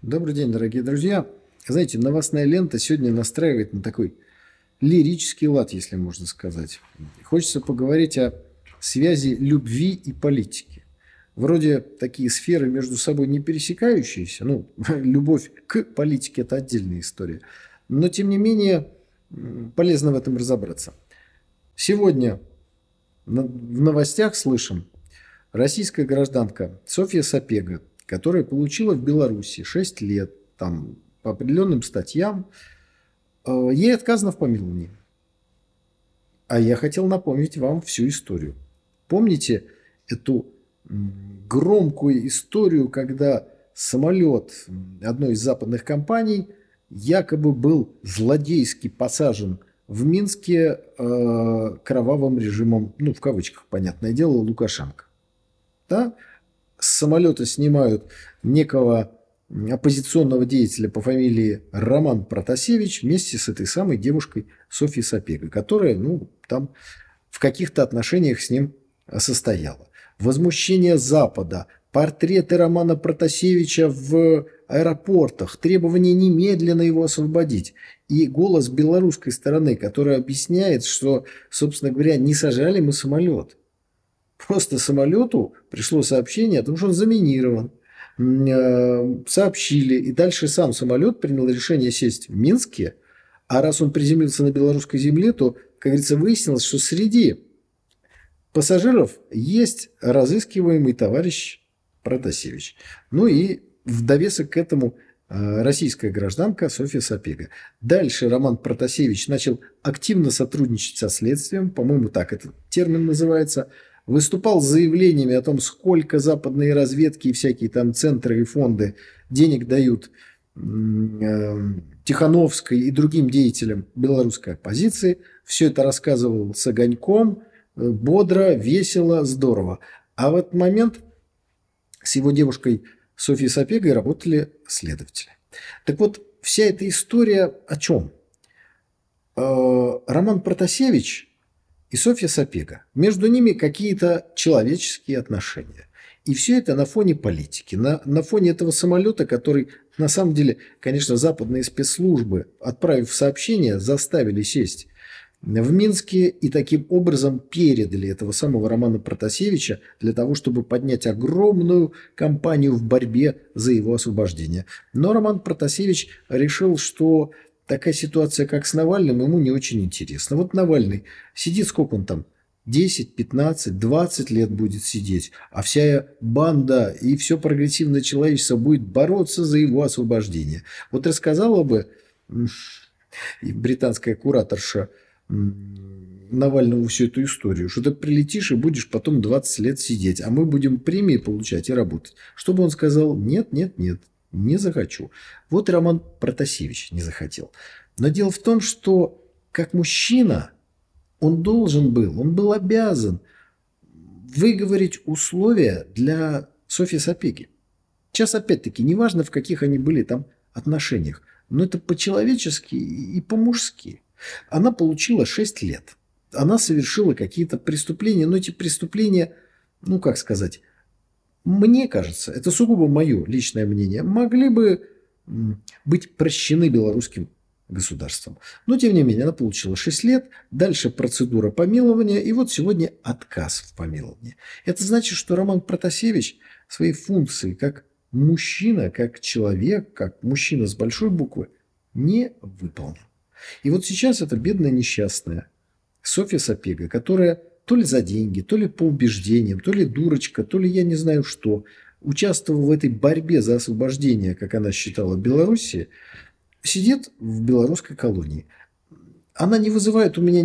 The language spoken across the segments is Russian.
Добрый день, дорогие друзья. Знаете, новостная лента сегодня настраивает на такой лирический лад, если можно сказать. Хочется поговорить о связи любви и политики. Вроде такие сферы между собой не пересекающиеся. Ну, любовь к политике – это отдельная история. Но, тем не менее, полезно в этом разобраться. Сегодня в новостях слышим: российская гражданка Софья Сапега, которая получила в Беларуси 6 лет там, по определенным статьям, ей отказано в помиловании. А я хотел напомнить вам всю историю. Помните эту громкую историю, когда самолет одной из западных компаний якобы был злодейски посажен в Минске кровавым режимом, ну, в кавычках, понятное дело, Лукашенко. Да? С самолета снимают некого оппозиционного деятеля по фамилии Роман Протасевич вместе с этой самой девушкой Софьей Сапегой, которая, ну, там в каких-то отношениях с ним состояла. Возмущение Запада, портреты Романа Протасевича в аэропортах, требование немедленно его освободить. И голос белорусской стороны, который объясняет, что, собственно говоря, не сажали мы самолет. Просто самолету пришло сообщение о том, что он заминирован. Сообщили, и дальше сам самолет принял решение сесть в Минске, а раз он приземлился на белорусской земле, то, как говорится, выяснилось, что среди пассажиров есть разыскиваемый товарищ Протасевич. Ну и в довесок к этому российская гражданка Софья Сапега. Дальше Роман Протасевич начал активно сотрудничать со следствием, по-моему, так этот термин называется, выступал с заявлениями о том, сколько западные разведки и всякие там центры и фонды денег дают Тихановской и другим деятелям белорусской оппозиции. Все это рассказывал с огоньком, бодро, весело, здорово. А в этот момент с его девушкой Софьей Сапегой работали следователи. Так вот, вся эта история о чем? Роман Протасевич и Софья Сапега. Между ними какие-то человеческие отношения. И все это на фоне политики, на фоне этого самолета, который, на самом деле, конечно, западные спецслужбы, отправив сообщение, заставили сесть в Минске и таким образом передали этого самого Романа Протасевича для того, чтобы поднять огромную кампанию в борьбе за его освобождение. Но Роман Протасевич решил, что такая ситуация, как с Навальным, ему не очень интересна. Вот Навальный сидит, сколько он там, 10, 15, 20 лет будет сидеть, а вся банда и все прогрессивное человечество будет бороться за его освобождение. Вот рассказала бы британская кураторша Навальному всю эту историю, что ты прилетишь и будешь потом 20 лет сидеть, а мы будем премии получать и работать. Чтобы он сказал: нет, нет, нет, не захочу. Вот и Роман Протасевич не захотел. Но дело в том, что как мужчина он был обязан выговорить условия для Софьи Сапеги. Сейчас опять-таки, неважно в каких они были там отношениях, но это по-человечески и по-мужски. Она получила 6 лет. Она совершила какие-то преступления, но эти преступления, ну как сказать, мне кажется, это сугубо мое личное мнение, могли бы быть прощены белорусским государством. Но, тем не менее, она получила 6 лет, дальше процедура помилования, и вот сегодня отказ в помиловании. Это значит, что Роман Протасевич свои функции как мужчина, как человек, как мужчина с большой буквы не выполнил. И вот сейчас эта бедная несчастная Софья Сапега, которая то ли за деньги, то ли по убеждениям, то ли дурочка, то ли я не знаю что, участвовала в этой борьбе за освобождение, как она считала, Белоруссии, сидит в белорусской колонии. Она не вызывает у меня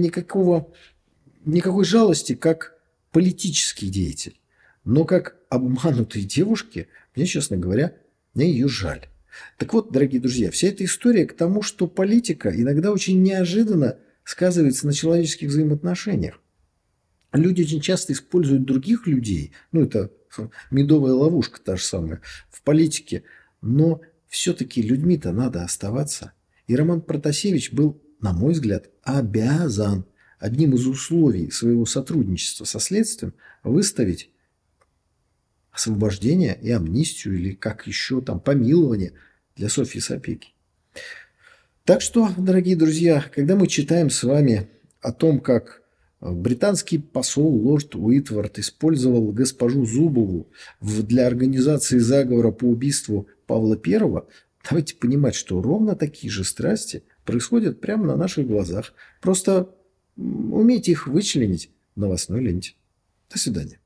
никакой жалости, как политический деятель. Но как обманутой девушке, мне, честно говоря, мне ее жаль. Так вот, дорогие друзья, вся эта история к тому, что политика иногда очень неожиданно сказывается на человеческих взаимоотношениях. Люди очень часто используют других людей, ну это медовая ловушка та же самая, в политике, но все-таки людьми-то надо оставаться. И Роман Протасевич был, на мой взгляд, обязан одним из условий своего сотрудничества со следствием выставить освобождение и амнистию, или как еще там, помилование для Софьи Сапеги. Так что, дорогие друзья, когда мы читаем с вами о том, как британский посол лорд Уитвард использовал госпожу Зубову для организации заговора по убийству Павла I, давайте понимать, что ровно такие же страсти происходят прямо на наших глазах. Просто умейте их вычленить в новостной ленте. До свидания.